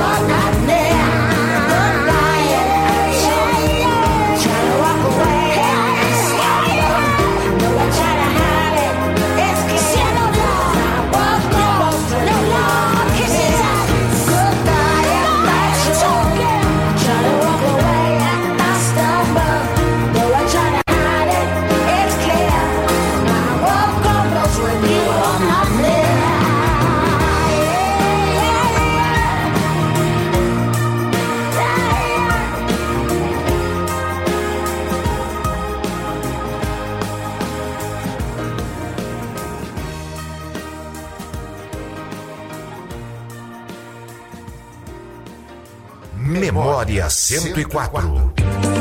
Memória 104.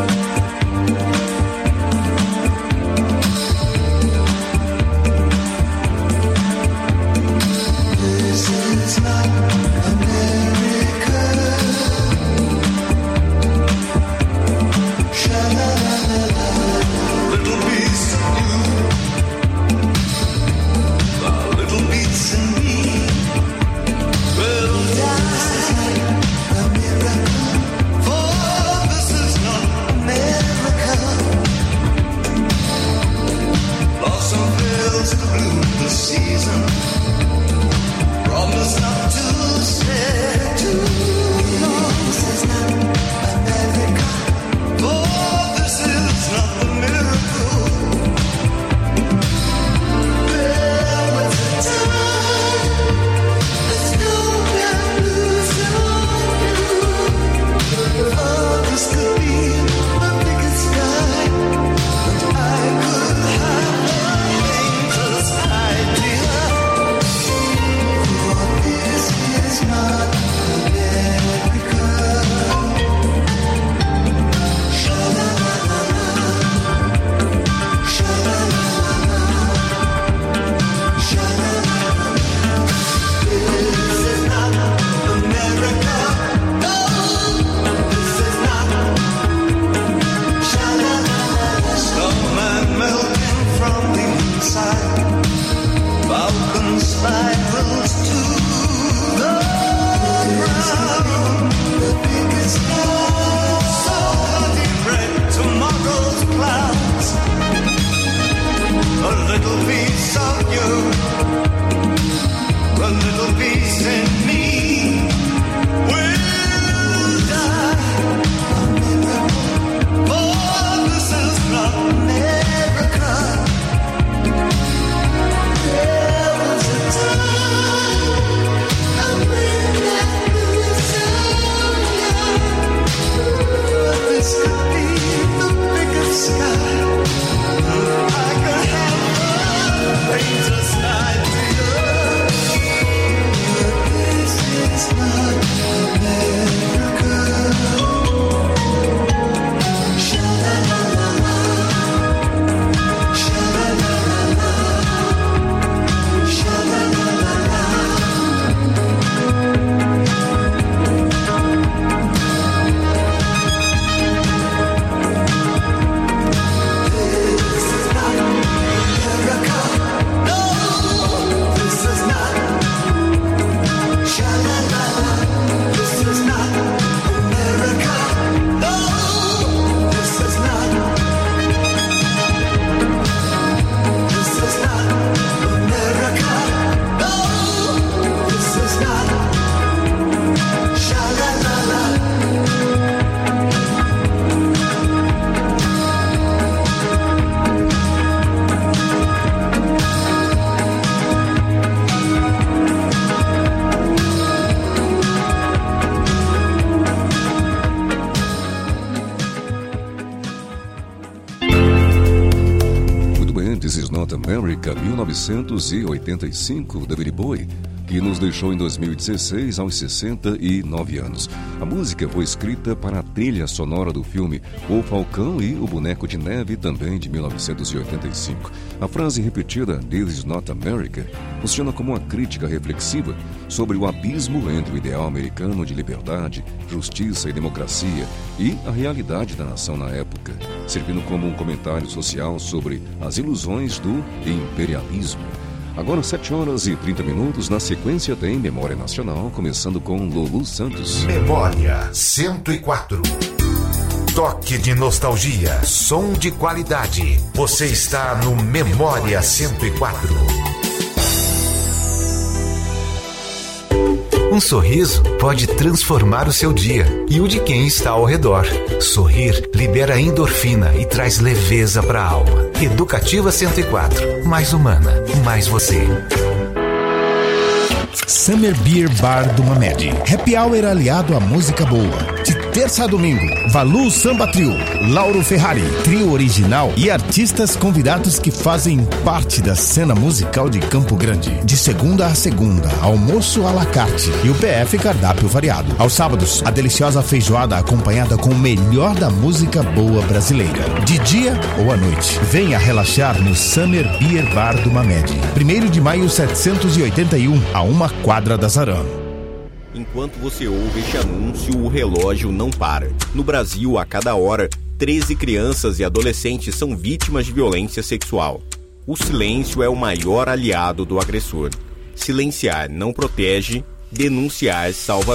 America, 1985, David Bowie, que nos deixou em 2016 aos 69 anos. A música foi escrita para a trilha sonora do filme O Falcão e o Boneco de Neve, também de 1985. A frase repetida, "This is not America", funciona como uma crítica reflexiva sobre o abismo entre o ideal americano de liberdade, justiça e democracia e a realidade da nação na época, servindo como um comentário social sobre as ilusões do imperialismo. Agora 7h30. Na sequência tem Memória Nacional, começando com Lulu Santos. Memória 104. Toque de nostalgia, som de qualidade. Você está no Memória 104. Um sorriso pode transformar o seu dia e o de quem está ao redor. Sorrir libera endorfina e traz leveza para a alma. Educativa 104. Mais humana, mais você. Summer Beer Bar do Mamed. Happy Hour aliado à música boa. De terça a domingo, Valu Samba Trio, Lauro Ferrari, trio original e artistas convidados que fazem parte da cena musical de Campo Grande. De segunda a segunda, almoço à la carte e o PF cardápio variado. Aos sábados, a deliciosa feijoada acompanhada com o melhor da música boa brasileira. De dia ou à noite, venha relaxar no Summer Beer Bar do Mamed. 1º de maio 781, a 1 quadra da Zaran. Enquanto você ouve este anúncio, o relógio não para. No Brasil, a cada hora, 13 crianças e adolescentes são vítimas de violência sexual. O silêncio é o maior aliado do agressor. Silenciar não protege, denunciar salva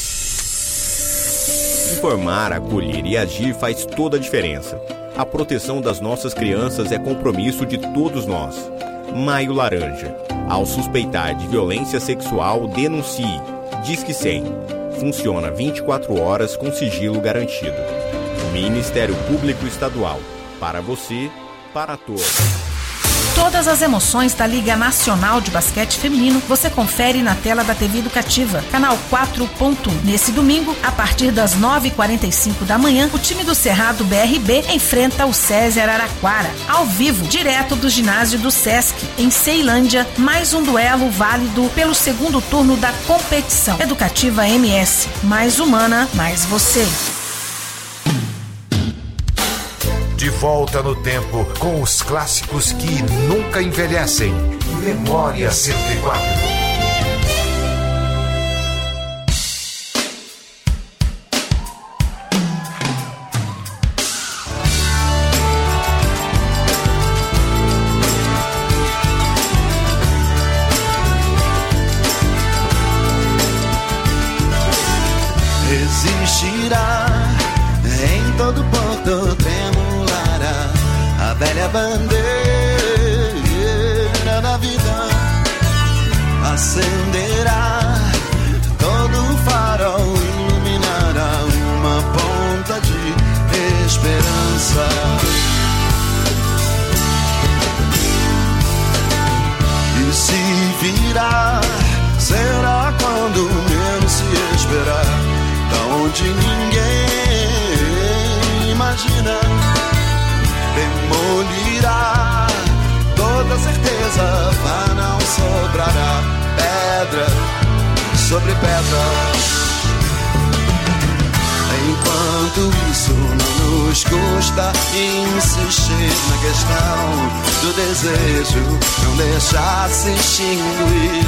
vidas. Informar, acolher e agir faz toda a diferença. A proteção das nossas crianças é compromisso de todos nós. Maio Laranja. Ao suspeitar de violência sexual, denuncie. Disque 100. Funciona 24 horas com sigilo garantido. Ministério Público Estadual. Para você, para todos. Todas as emoções da Liga Nacional de Basquete Feminino você confere na tela da TV Educativa, canal 4.1. Nesse domingo, a partir das 9h45 da manhã, o time do Cerrado BRB enfrenta o César Araraquara, ao vivo, direto do ginásio do Sesc, em Ceilândia, mais um duelo válido pelo segundo turno da competição. Educativa MS, mais humana, mais você. De volta no tempo com os clássicos que nunca envelhecem. Memória 104. Existirá em todo porto tremulará a velha bandeira da vida, acenderá todo o farol, iluminará uma ponta de esperança. E se virá, será quando menos se esperar, da onde ninguém imagina. Demolirá toda certeza, mas não sobrará pedra sobre pedra. Enquanto isso não nos custa insistir na questão do desejo, não deixar se extinguir,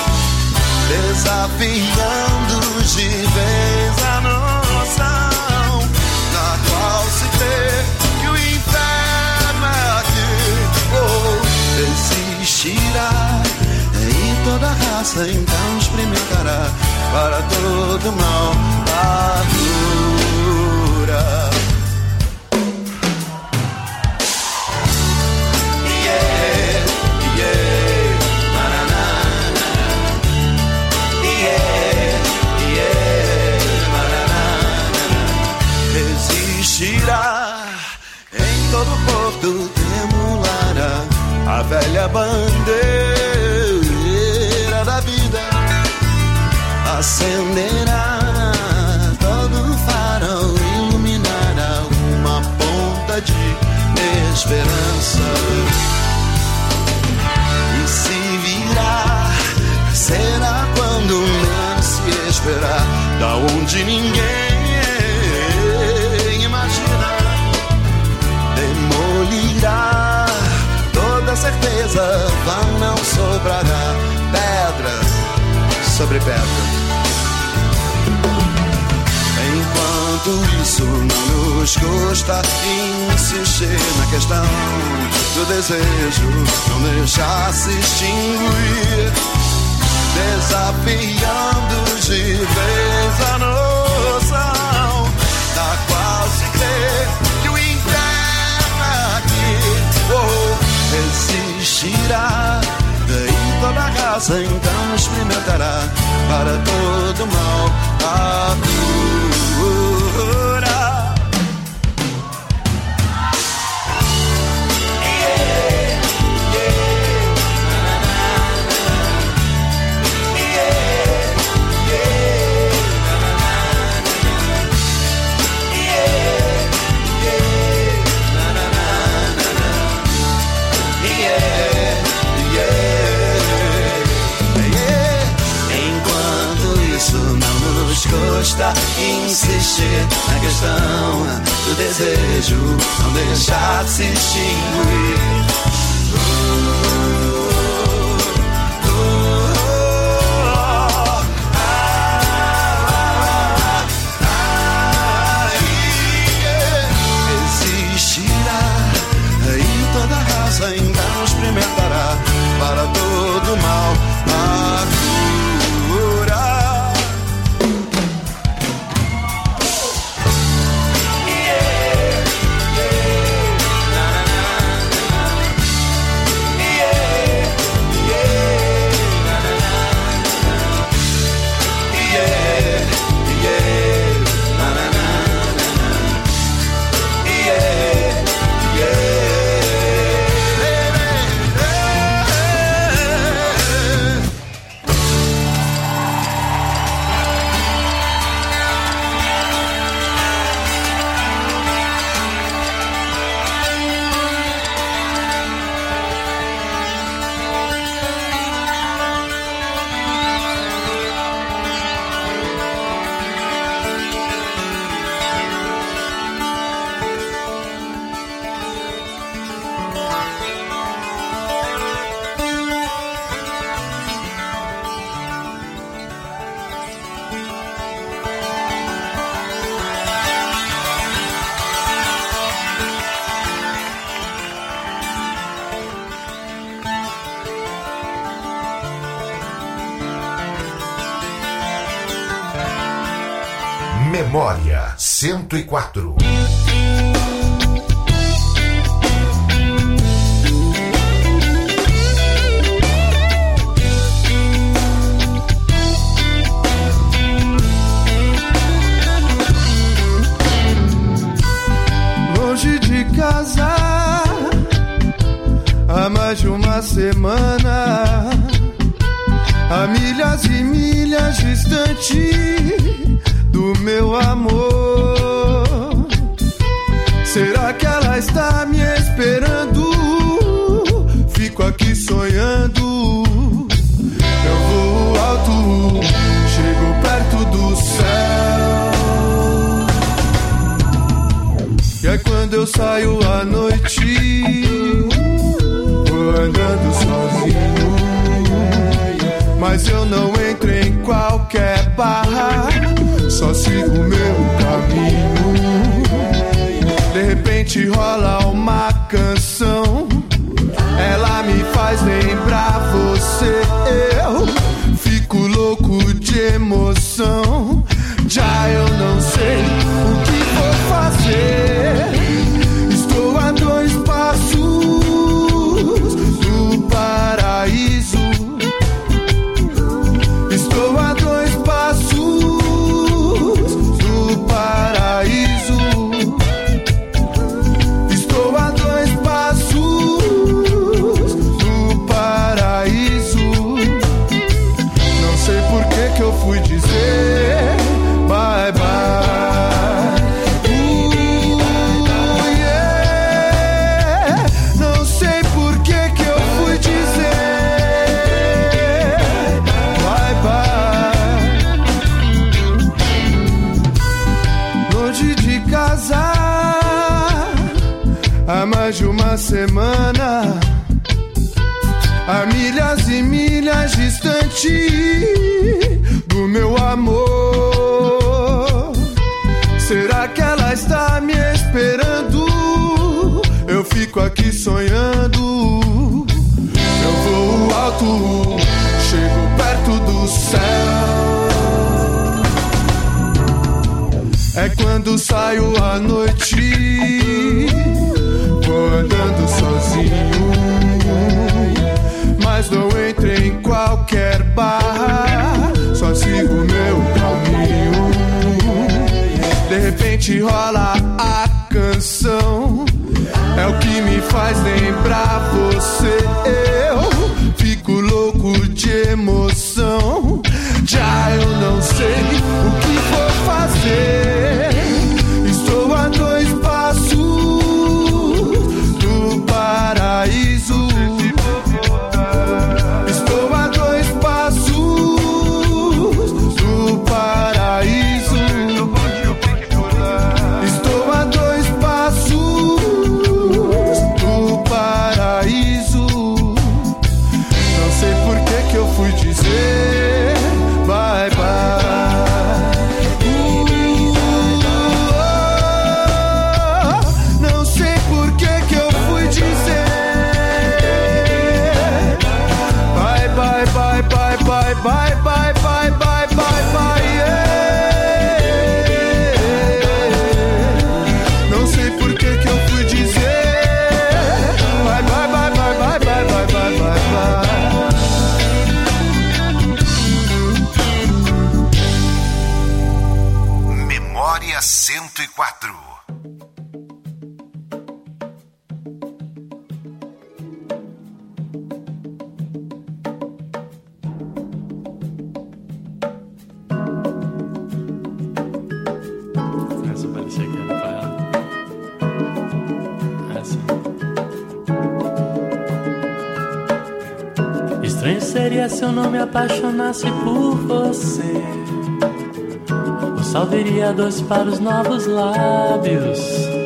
desafiando de vez a noção na qual se vê que o inferno é aqui. Existirá e toda raça então experimentará para todo mal a cura. Existirá em todo porto tremulará a velha bandeira da vida, acenderá todo o farol, iluminará uma ponta de esperança. E se virá, será quando menos se esperar, da onde ninguém demolirá toda certeza, vão não sobrará pedra sobre pedra. Enquanto isso não nos custa insistir na questão do desejo, não deixar se extinguir, desafiando de vez a noção da qual se crê que o inferno aqui resistirá. Daí toda a raça então experimentará para todo mal a cura. Custa insistir na questão do desejo, não deixar se extinguir. Existirá, aí toda raça então experimentará para todo mal a cura. Memória 104. Longe de casa há mais de uma semana, a milhas e milhas distante do meu amor. Será que ela está me esperando? Fico aqui sonhando. Eu voo alto, chego perto do céu. E é quando eu saio à noite, vou andando sozinho, mas eu não entro em qualquer barra, só sigo meu caminho. De repente rola uma canção, ela me faz lembrar você. Eu fico louco de emoção, já eu não sei o que vou fazer. Estou a 2 passos do paraíso. Estou a 2 passos do paraíso. Estou a 2 passos do paraíso. Não sei por que eu fui dizer bye bye. Yeah. Não sei por que eu fui dizer bye bye. Longe de casa há mais de uma semana, a milhas e milhas distante do meu amor. Será que ela está me esperando? É quando saio à noite, vou andando sozinho, mas não entro em qualquer bar, só sigo meu caminho. De repente rola a canção, é o que me faz lembrar você. Eu fico louco de emoção, já eu não sei o que vou fazer. Estou a 2 passos do paraíso. Estou a 2 passos do paraíso. Estou a 2 passos do paraíso. Não sei por que eu fui dizer bye bye. Não sei por que eu fui dizer bye bye bye bye bye bye bye bye bye bye bye. Não sei por que eu fui dizer bye bye bye bye bye bye bye bye bye bye. Memória 104. Essa parecia que era pra ela. Essa. Estranho seria se eu não me apaixonasse por você. O sal viria 2 para os novos lábios.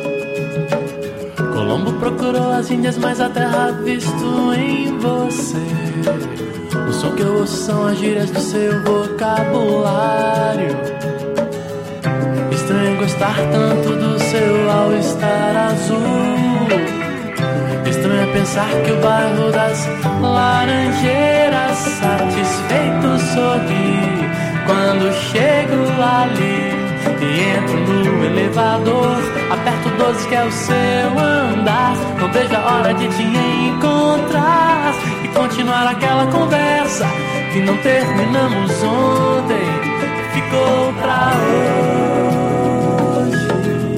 Colombo procurou as Índias, mas a terra visto em você. O som que eu ouço são as gírias do seu vocabulário. Estranho gostar tanto do seu all-star azul. Estranho pensar que o bairro das Laranjeiras satisfeito sorri quando chego ali e entro no elevador. Aperto 12 que é o seu andar. Não vejo a hora de te encontrar e continuar aquela conversa que não terminamos ontem. Ficou pra hoje.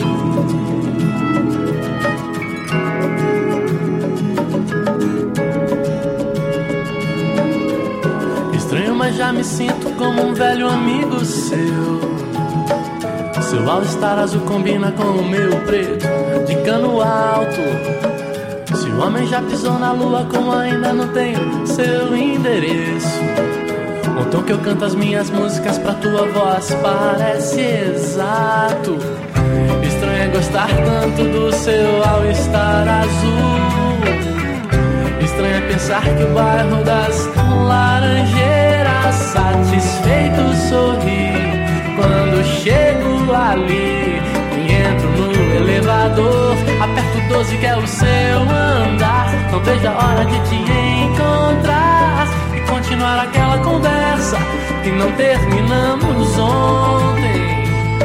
Estranho, mas já me sinto como um velho amigo seu. Seu all-star azul combina com o meu preto de cano alto. Se o homem já pisou na lua, como ainda não tenho seu endereço. O tom que eu canto as minhas músicas pra tua voz parece exato. Estranho é gostar tanto do seu all-star azul. Estranho é pensar que o bairro das Laranjeiras satisfeito sorri quando chego ali e entro no elevador. Aperto 12 que é o seu andar. Não vejo a hora de te encontrar e continuar aquela conversa que não terminamos ontem.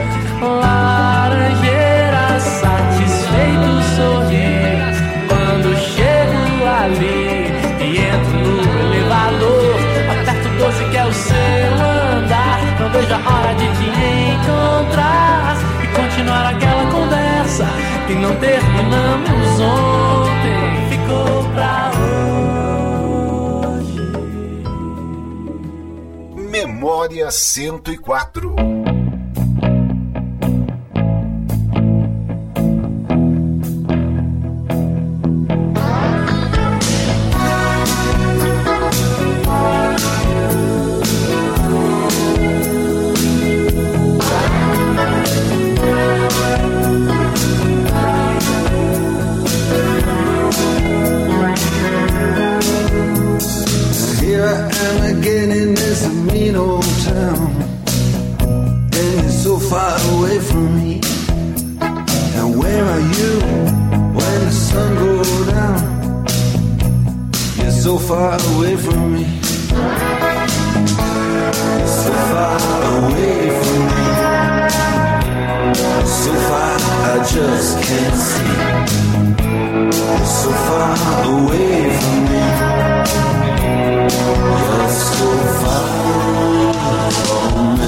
Laranjeiras satisfeito sorri quando chego ali e entro no elevador. Aperto 12 que é o seu andar. Não vejo a hora de te encontrar e continuar aquela conversa que não terminamos ontem. Ficou pra hoje. Memória 104. So far away from me, so far away from me. just can't see. You're so far away from me. You're so far from me.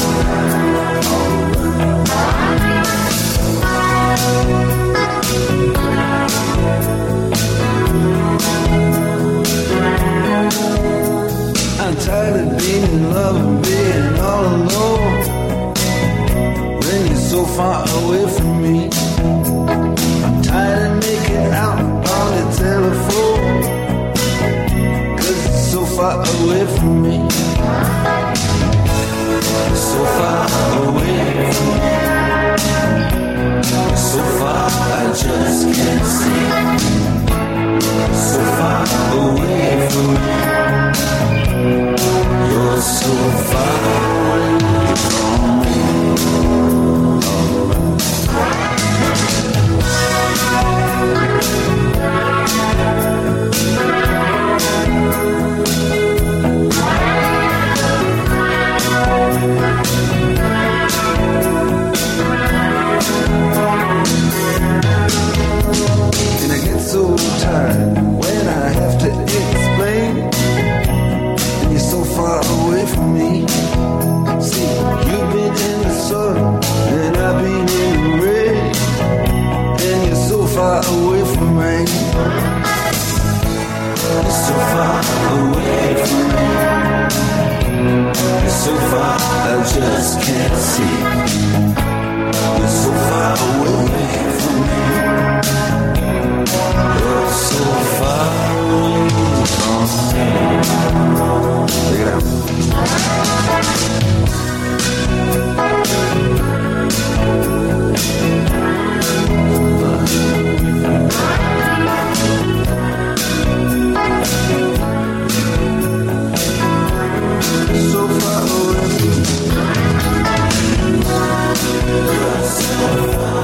I'm tired of being in love and being all alone. When you're so far away from me, I'm tired of making out on the telephone, 'cause it's so far away from me. You're so far away from me. You're so far I just can't see. You're so far away from me. You're so far away from me. And I get so tired when I have to explain. And you're so far away from me. See, you've been in the sun and I've been in the rain. And you're so far away from me. You're so far away from me. You're so far I just can't see. You're so far away from me. You're so far away from me. Check it out. So far away from me. You're so far.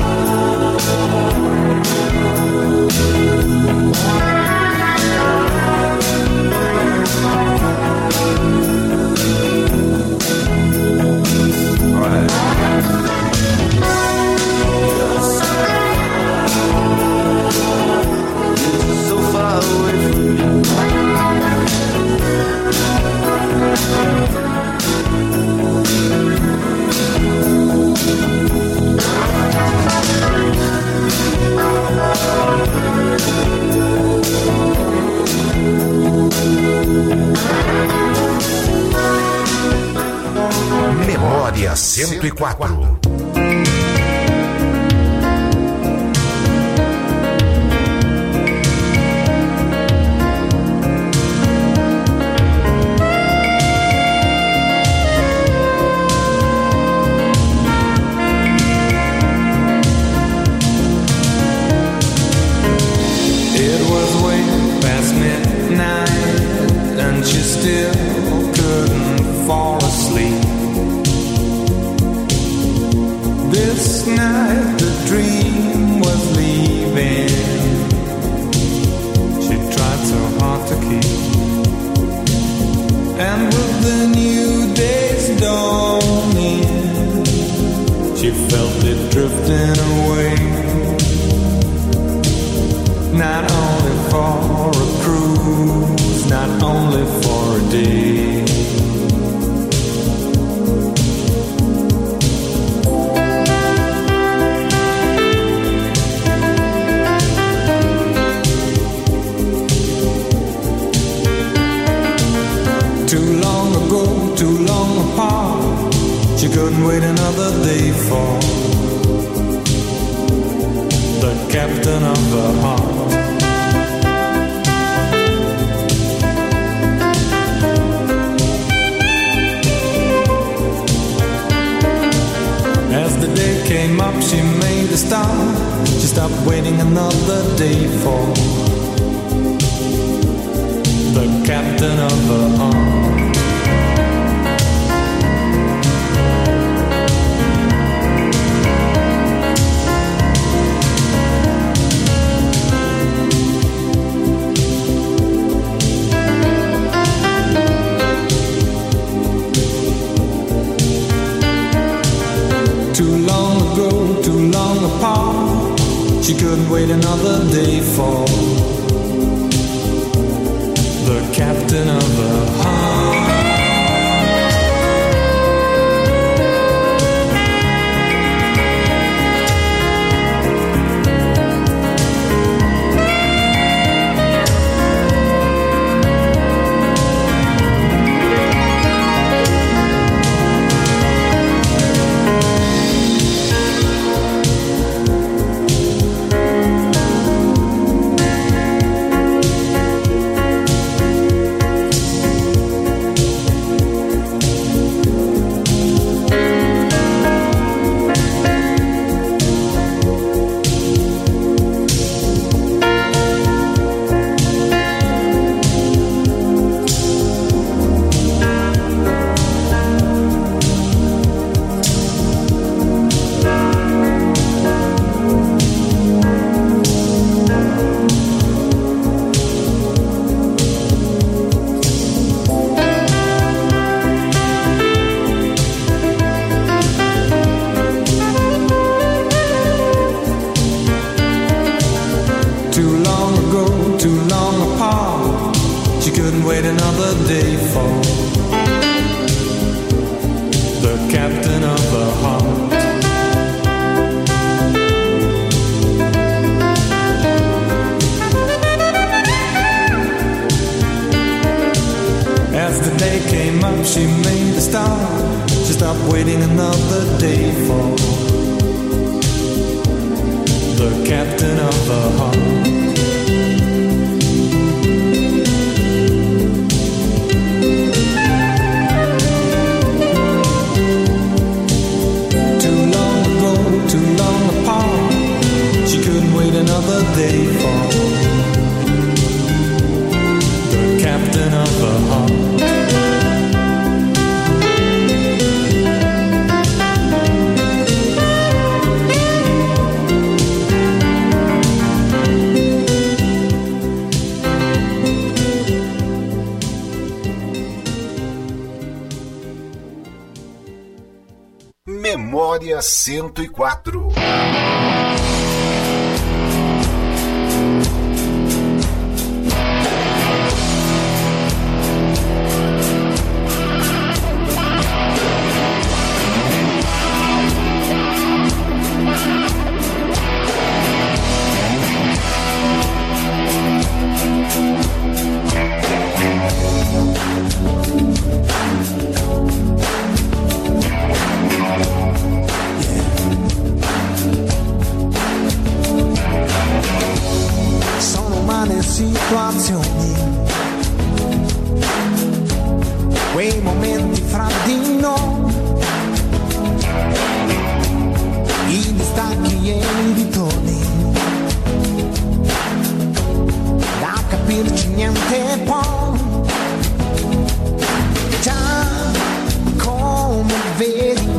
Memória 104. apart. She couldn't wait another day for the captain of the heart. Memória 104. Situazioni, quei momenti fra di noi, i distacchi e i ritorni, da capirci niente può, già come vedi,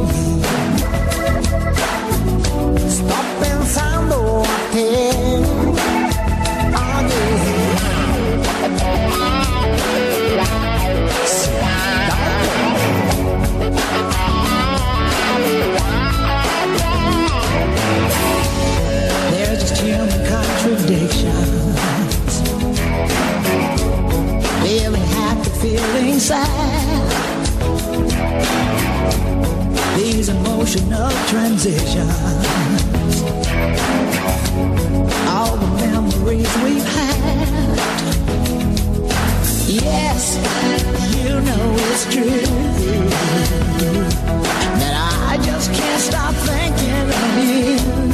sto pensando a te. There's just human contradictions, feeling happy, feeling sad, these emotional transitions, all the memories we've had. Yes, you know it's true that I just can't stop thinking of you.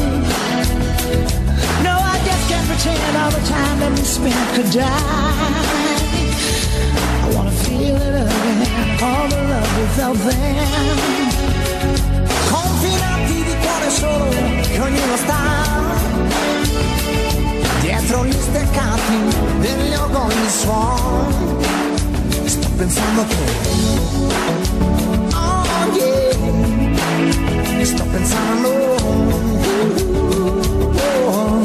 No, I just can't pretend all the time that we spent could die. I wanna feel it again, all the love we felt then. Confinati di cuore solo, che ognuno sta dietro gli steccati degli orgogli suoni. Sto pensando a te, oh yeah, sto pensando, oh.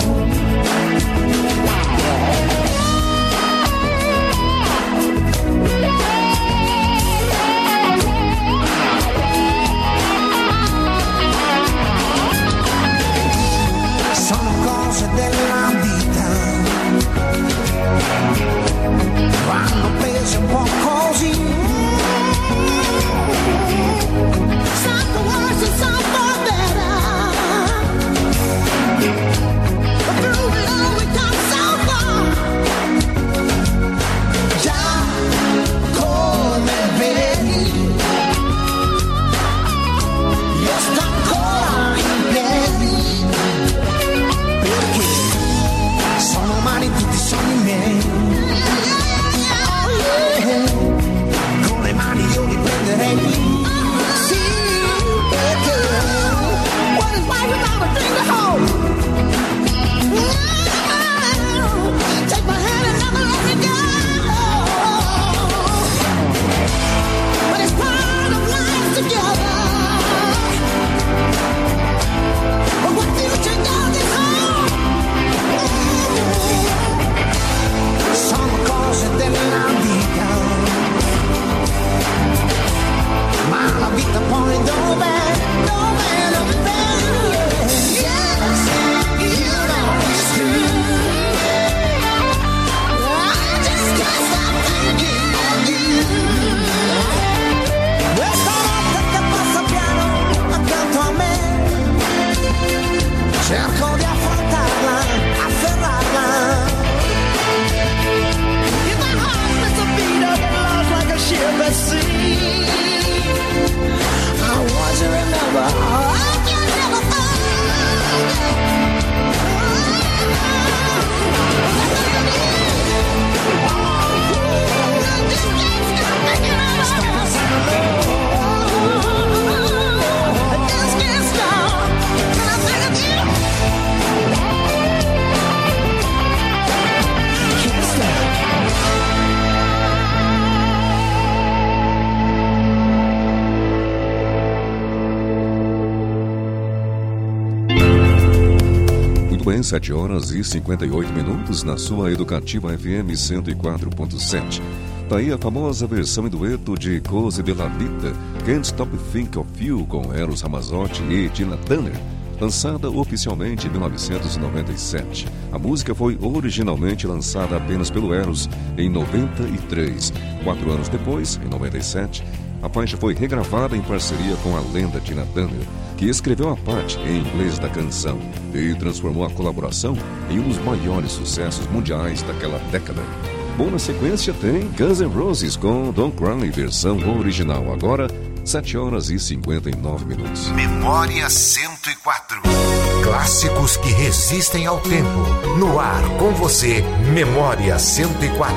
bem, 7 horas e 58 minutos na sua Educativa FM 104.7. Tá aí a famosa versão em dueto de Cose della Vita, Can't Stop Think of You, com Eros Ramazzotti e Tina Turner, lançada oficialmente em 1997. A música foi originalmente lançada apenas pelo Eros em 93. 4 anos depois, em 97, a faixa foi regravada em parceria com a lenda Tina Turner, que escreveu a parte em inglês da canção e transformou a colaboração em um dos maiores sucessos mundiais daquela década. Bom, na sequência tem Guns N' Roses com Don't Cry, versão original. Agora, 7 horas e 59 minutos. Memória 104. Clássicos que resistem ao tempo. No ar, com você, Memória 104.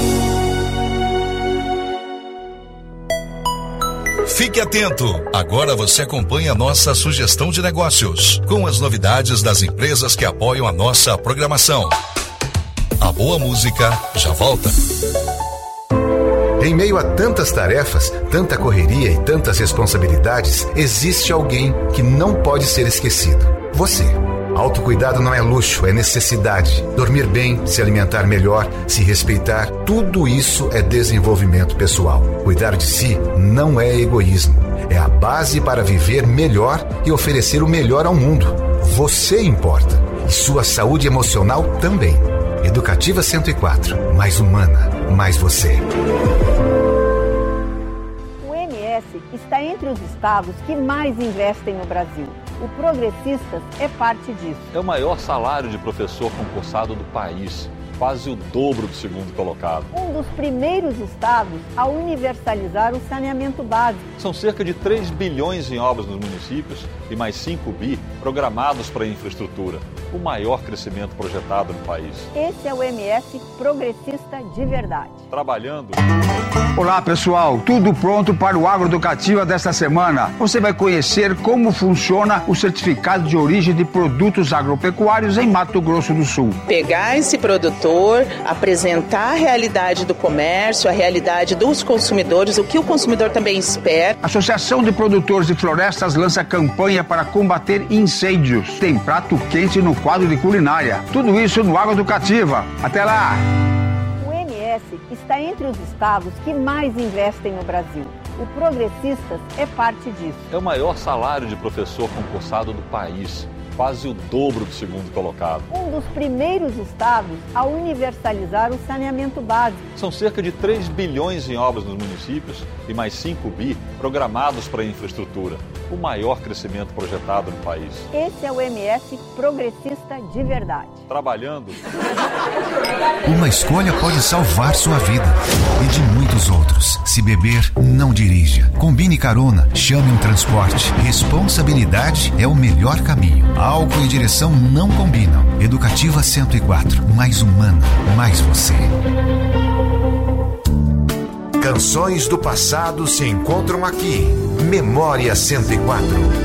Fique atento! Agora você acompanha a nossa sugestão de negócios, com as novidades das empresas que apoiam a nossa programação. A boa música já volta. Em meio a tantas tarefas, tanta correria e tantas responsabilidades, existe alguém que não pode ser esquecido. Você. Autocuidado não é luxo, é necessidade. Dormir bem, se alimentar melhor, se respeitar, tudo isso é desenvolvimento pessoal. Cuidar de si não é egoísmo. É a base para viver melhor e oferecer o melhor ao mundo. Você importa. E sua saúde emocional também. Educativa 104. Mais humana, mais você. O MS está entre os estados que mais investem no Brasil. O Progressistas é parte disso. É o maior salário de professor concursado do país, quase o dobro do segundo colocado. Um dos primeiros estados a universalizar o saneamento básico. São cerca de 3 bilhões em obras nos municípios e mais 5 bi programados para a infraestrutura. O maior crescimento projetado no país. Esse é o MS progressista de verdade. Trabalhando. Olá pessoal, tudo pronto para o Agroeducativa desta semana. Você vai conhecer como funciona o certificado de origem de produtos agropecuários em Mato Grosso do Sul. Pegar esse produtor, apresentar a realidade do comércio, a realidade dos consumidores, o que o consumidor também espera. A Associação de Produtores de Florestas lança campanha para combater incêndios. Tem prato quente no quadro de culinária. Tudo isso no Agroeducativa. Até lá! O MS está entre os estados que mais investem no Brasil. O Progressistas é parte disso. É o maior salário de professor concursado do país, quase o dobro do segundo colocado. Um dos primeiros estados a universalizar o saneamento básico. São cerca de 3 bilhões em obras nos municípios e mais 5 bi programados para a infraestrutura. O maior crescimento projetado no país. Esse é o MS progressista de verdade. Trabalhando. Uma escolha pode salvar sua vida e de muitos outros. Se beber, não dirija. Combine carona, chame um transporte. Responsabilidade é o melhor caminho. Álcool e direção não combinam. Educativa 104. Mais humana, mais você. Canções do passado se encontram aqui. Memória 104.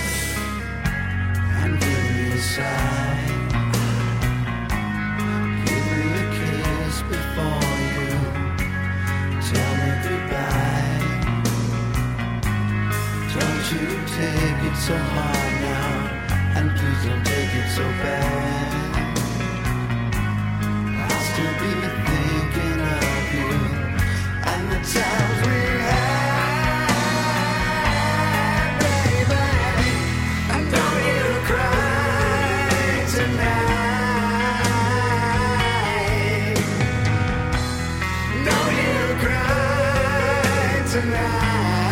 Give don't take it so bad. I'll still be thinking of you and the times we had, baby. And don't you cry tonight. Don't you cry tonight.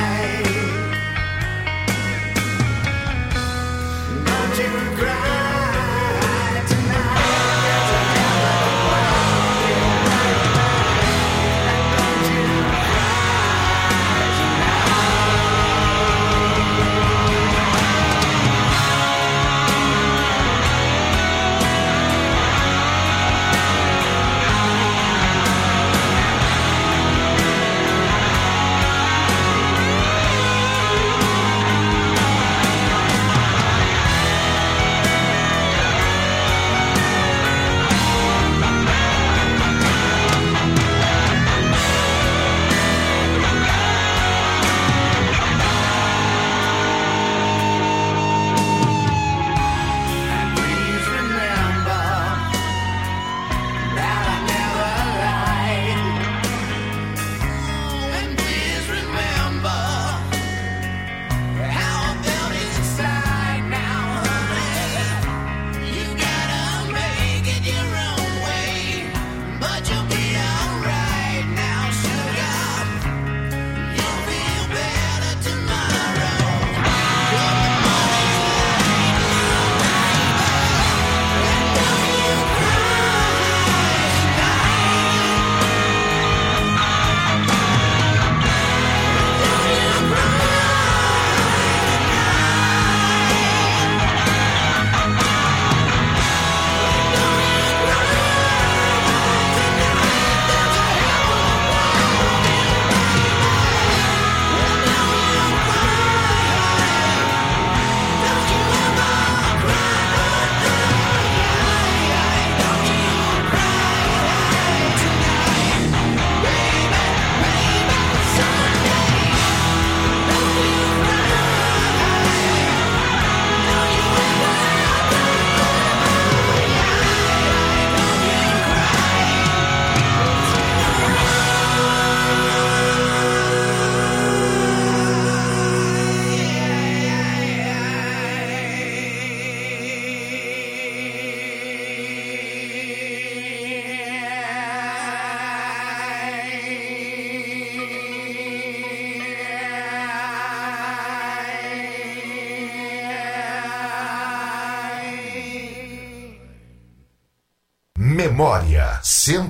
Memória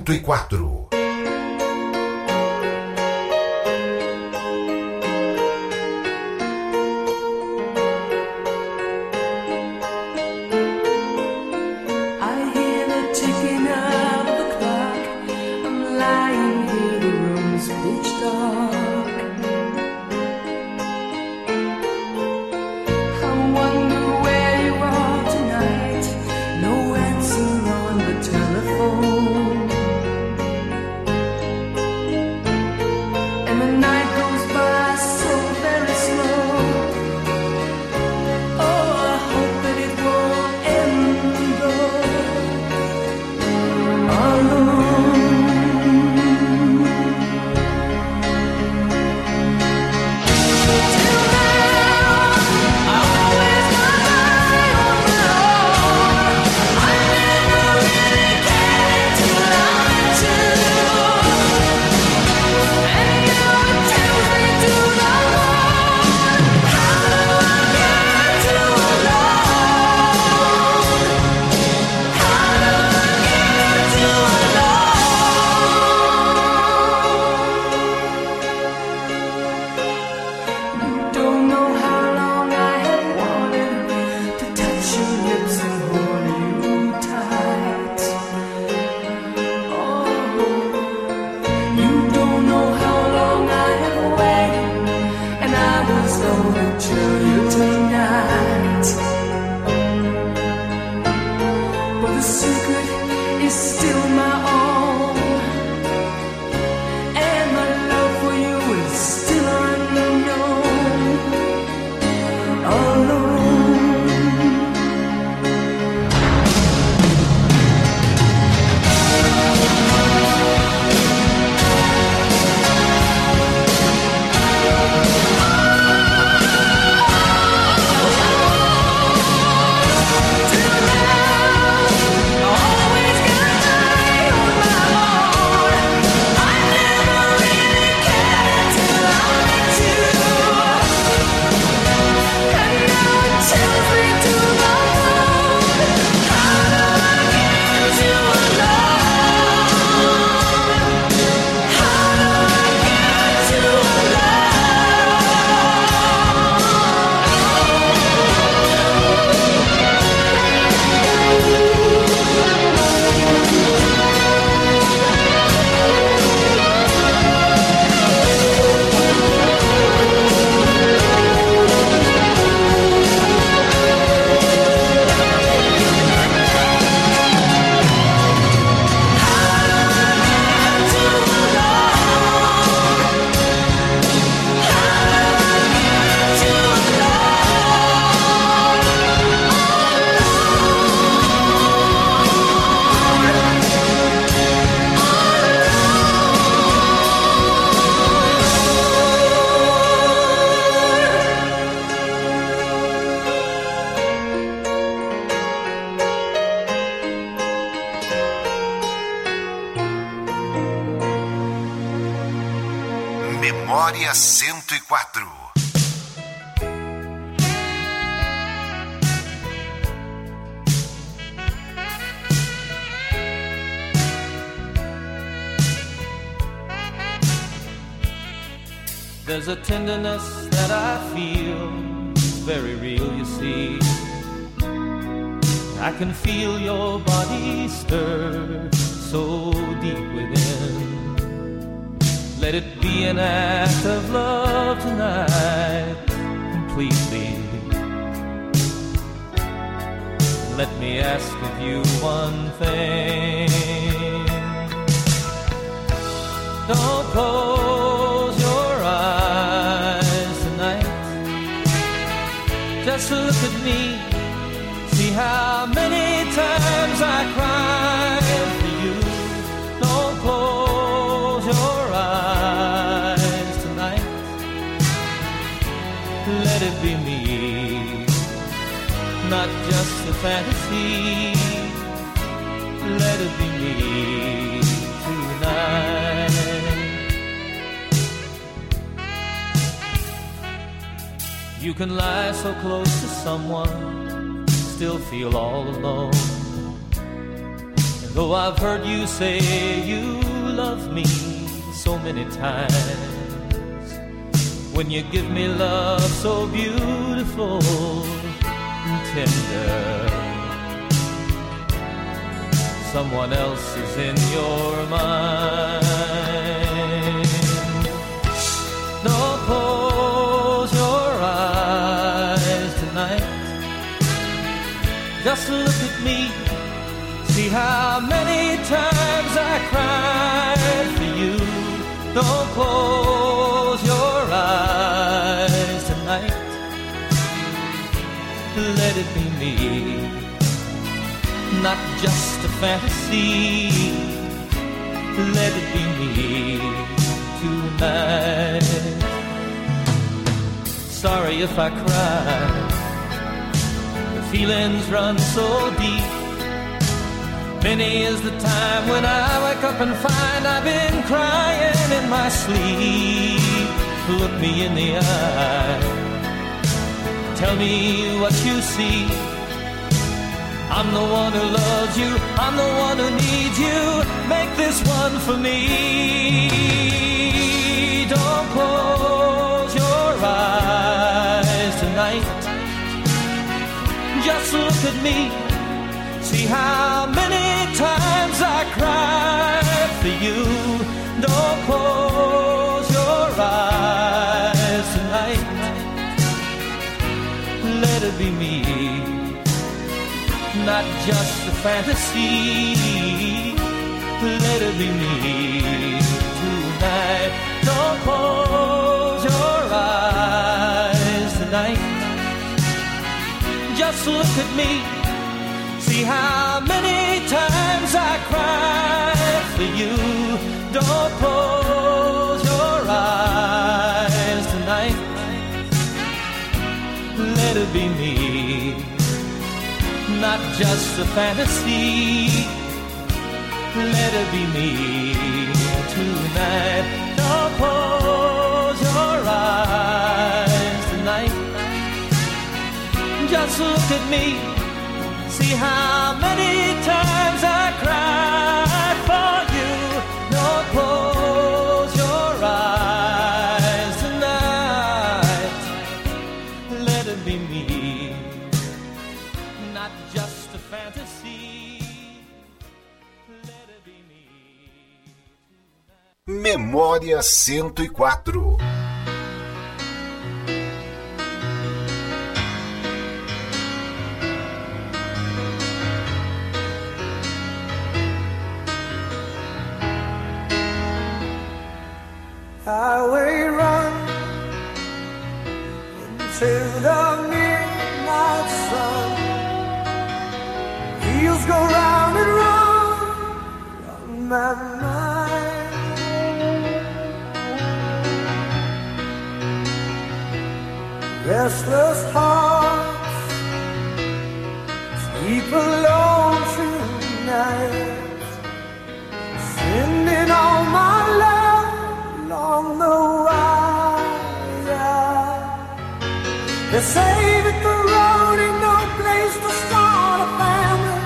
104. Memória 104. There's a tenderness that I feel, very real, you see. I can feel your body stir so deep within. Let it be an act of love tonight, completely. Let me ask of you one thing. Don't close your eyes tonight. Just look at me. See how many times I cried for you. Don't close your eyes tonight. Let it be me, not just a fantasy. Let it be me tonight. You can lie so close to someone, still feel all alone. And though I've heard you say you love me so many times, when you give me love so beautiful and tender, someone else is in your mind. Don't close your eyes tonight. Just look at me, see how many times I cried for you. Don't close your eyes tonight. Let it be me, not just a fantasy. Let it be me tonight. Sorry if I cry, feelings run so deep. Many is the time when I wake up and find I've been crying in my sleep. Look me in the eye, tell me what you see. I'm the one who loves you, I'm the one who needs you. Make this one for me. Don't close your eyes tonight. Just look at me, see how many times I cried for you. Don't close your eyes tonight. Let it be me, not just a fantasy. Let it be me tonight. Don't close your eyes tonight. Just look at me, see how many times I cried for you. Don't close your eyes tonight. Let it be me, not just a fantasy. Let it be me tonight. Don't close your eyes tonight. Just look at me, see how many times I cried for you. Don't close your eyes tonight. Let it be me, not just a fantasy. Let it be me tonight. Memória 104. Highway run into the midnight sun. Wheels go round and round on my mind. Restless hearts sleep alone tonight, sending all my love along the wire. They say that the road ain't no place to start a family.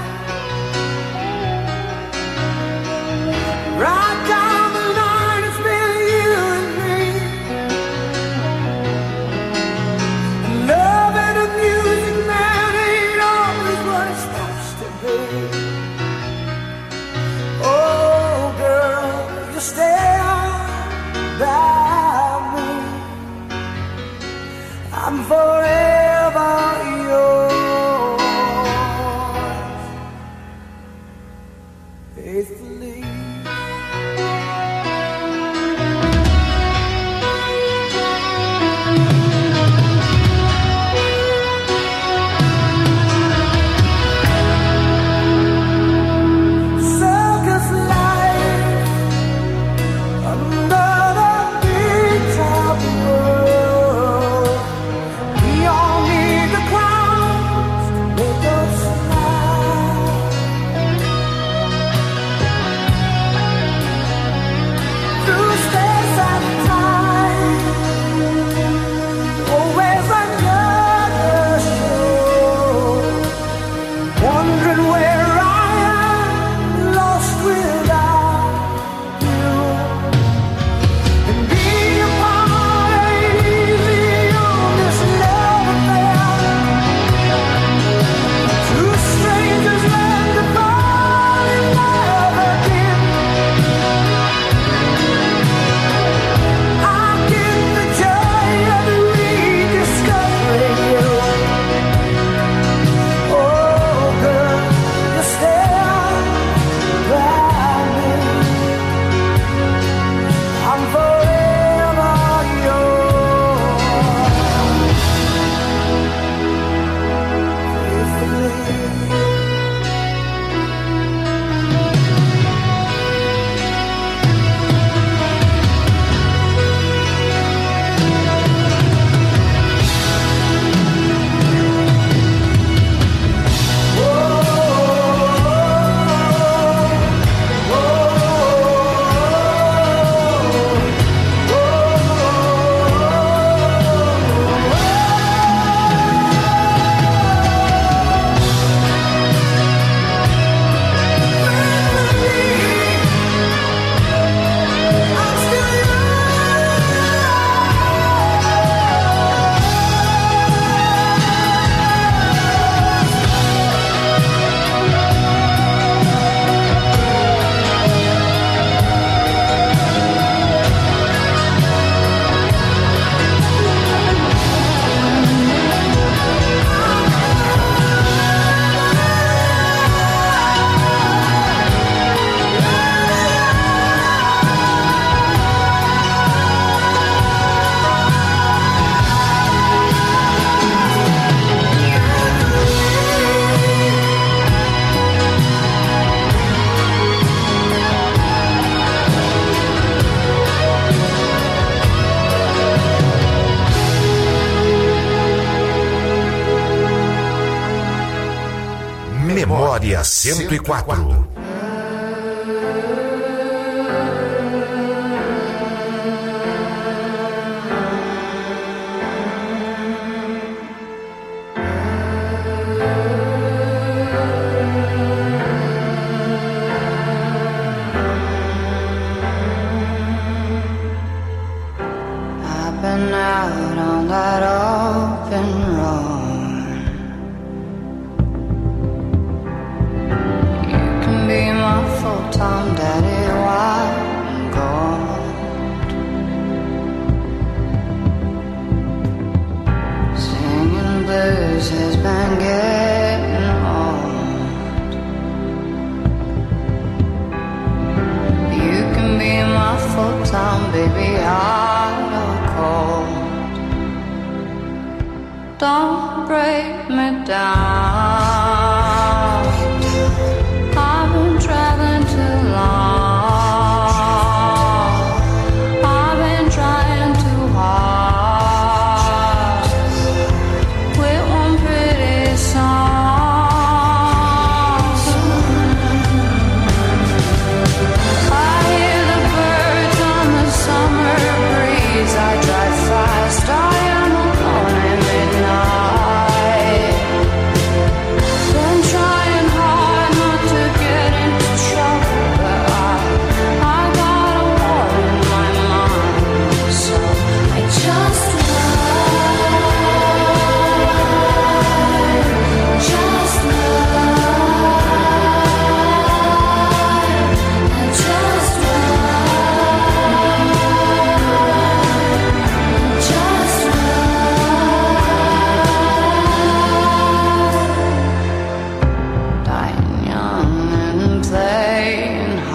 Right down the line, it's been you and me. Loving and music, man, ain't always what it's supposed to be. Oh, girl, you stand by me. I'm forever yours, faithfully. Circus life under the big top world. We all need the clowns to make us smile. Through space and time, always another show. Wondering where I am, lost without you. And being apart ain't easy on this love affair. Two strangers learn to fall in love again. I get the joy of rediscovering you. Oh, girl, you stand by me. I'm forever yours, faithfully. Memória 104. I've been out on that open road. Be my full-time daddy, white and gold. Singing blues has been getting old. You can be my full-time baby, hot or cold. Don't break me down. I've been traveling too long. I've been trying too hard with one pretty song. I hear the birds on the summer breeze. I drive fast, I am alone at midnight.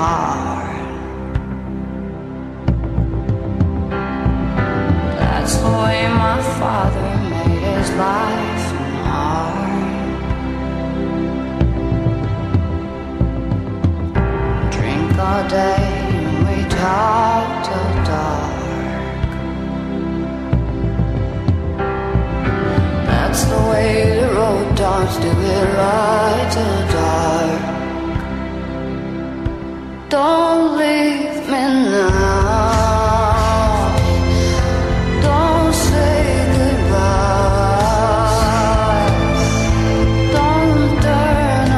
heart. That's the way my father made his life and art. Drink all day and we talk till dark. That's the way the road dogs do it, right till dark. Don't leave me now. Don't say goodbye. Don't turn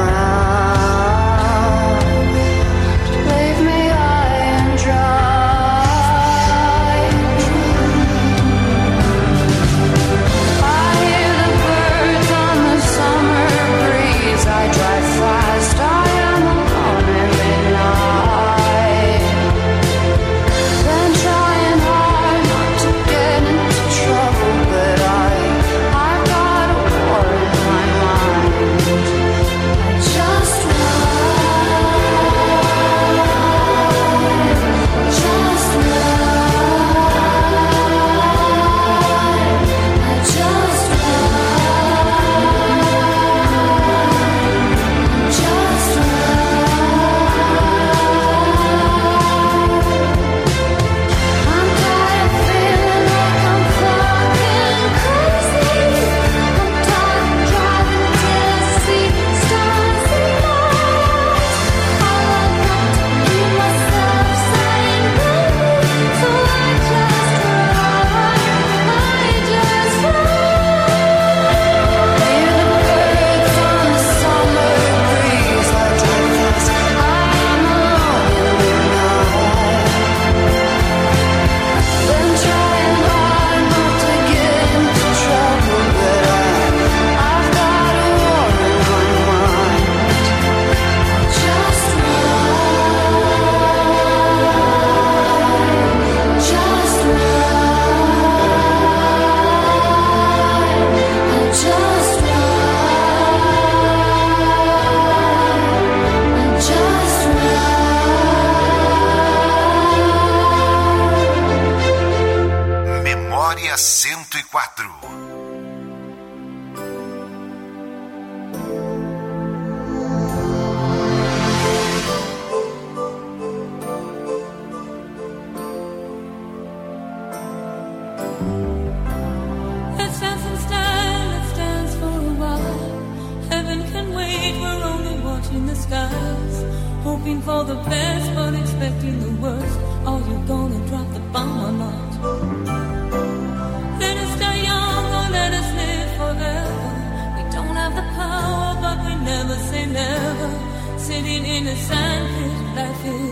around. Leave me high and dry. I hear the birds on the summer breeze. I drive fast. I am alone at midnight. Been trying hard not to get into trouble, but I've got a war in my mind. I just ride, just ride. I just ride, just I'm tired of feeling like I'm fucking crazy. I'm tired of driving till I see stars in my eyes. I like not to keep myself saying baby, so I just ride. Hear the birds on the summer breeze. I drive fast. I am alone in the night. Been trying hard not to get into trouble, but I've got a war in my mind. Just ride, just ride, just ride, just ride. Memória 104. Let's dance in style, let's dance for a while. Heaven can wait, we're only watching the skies. Hoping for the best, but expecting the worst. Are you gonna drop the bomb or not? Let us die young or let us live forever. We don't have the power, but we never say never. Sitting in a sandpit, life